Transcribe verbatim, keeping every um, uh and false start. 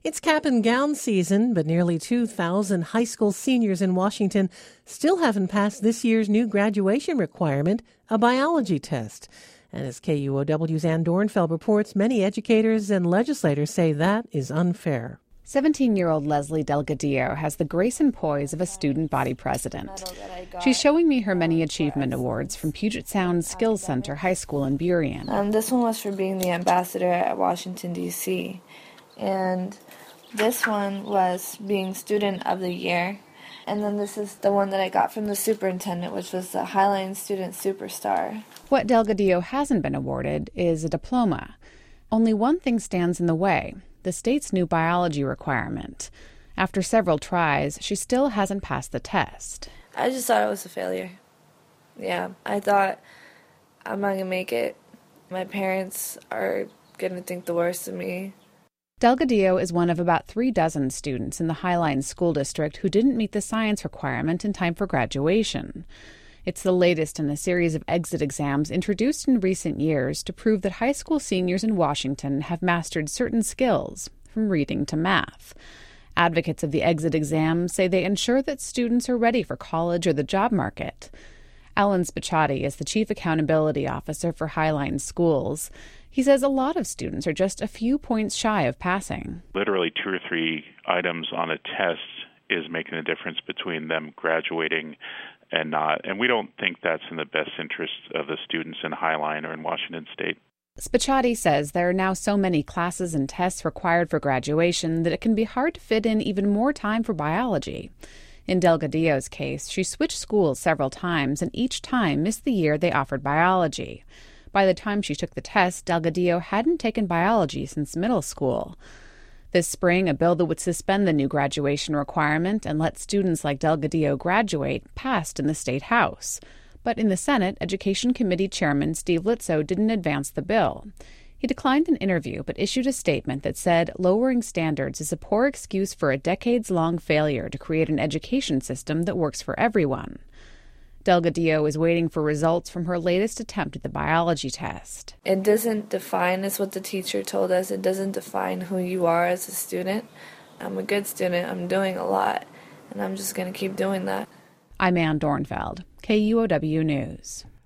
It's cap and gown season, but nearly two thousand high school seniors in Washington still haven't passed this year's new graduation requirement, a biology test. And as K U O W's Ann Dornfeld reports, many educators and legislators say that is unfair. seventeen-year-old Leslie Delgadillo has the grace and poise of a student body president. She's showing me her many achievement awards from Puget Sound Skills Center High School in Burien. Um, this one was for being the ambassador at Washington, D C, and this one was being Student of the Year. And then this is the one that I got from the superintendent, which was the Highline Student Superstar. What Delgadillo hasn't been awarded is a diploma. Only one thing stands in the way, the state's new biology requirement. After several tries, she still hasn't passed the test. I just thought it was a failure. Yeah, I thought, I'm not going to make it. My parents are going to think the worst of me. Delgadillo is one of about three dozen students in the Highline School District who didn't meet the science requirement in time for graduation. It's the latest in a series of exit exams introduced in recent years to prove that high school seniors in Washington have mastered certain skills, from reading to math. Advocates of the exit exam say they ensure that students are ready for college or the job market. Alan Spiciotti is the Chief Accountability Officer for Highline Schools. He says a lot of students are just a few points shy of passing. Literally two or three items on a test is making a difference between them graduating and not. And we don't think that's in the best interest of the students in Highline or in Washington State. Spiciotti says there are now so many classes and tests required for graduation that it can be hard to fit in even more time for biology. In Delgadillo's case, she switched schools several times and each time missed the year they offered biology. By the time she took the test, Delgadillo hadn't taken biology since middle school. This spring, a bill that would suspend the new graduation requirement and let students like Delgadillo graduate passed in the State House. But in the Senate, Education Committee Chairman Steve Litzo didn't advance the bill. He declined an interview but issued a statement that said lowering standards is a poor excuse for a decades-long failure to create an education system that works for everyone. Delgadillo is waiting for results from her latest attempt at the biology test. It doesn't define, is what the teacher told us, it doesn't define who you are as a student. I'm a good student, I'm doing a lot, and I'm just going to keep doing that. I'm Ann Dornfeld, K U O W News.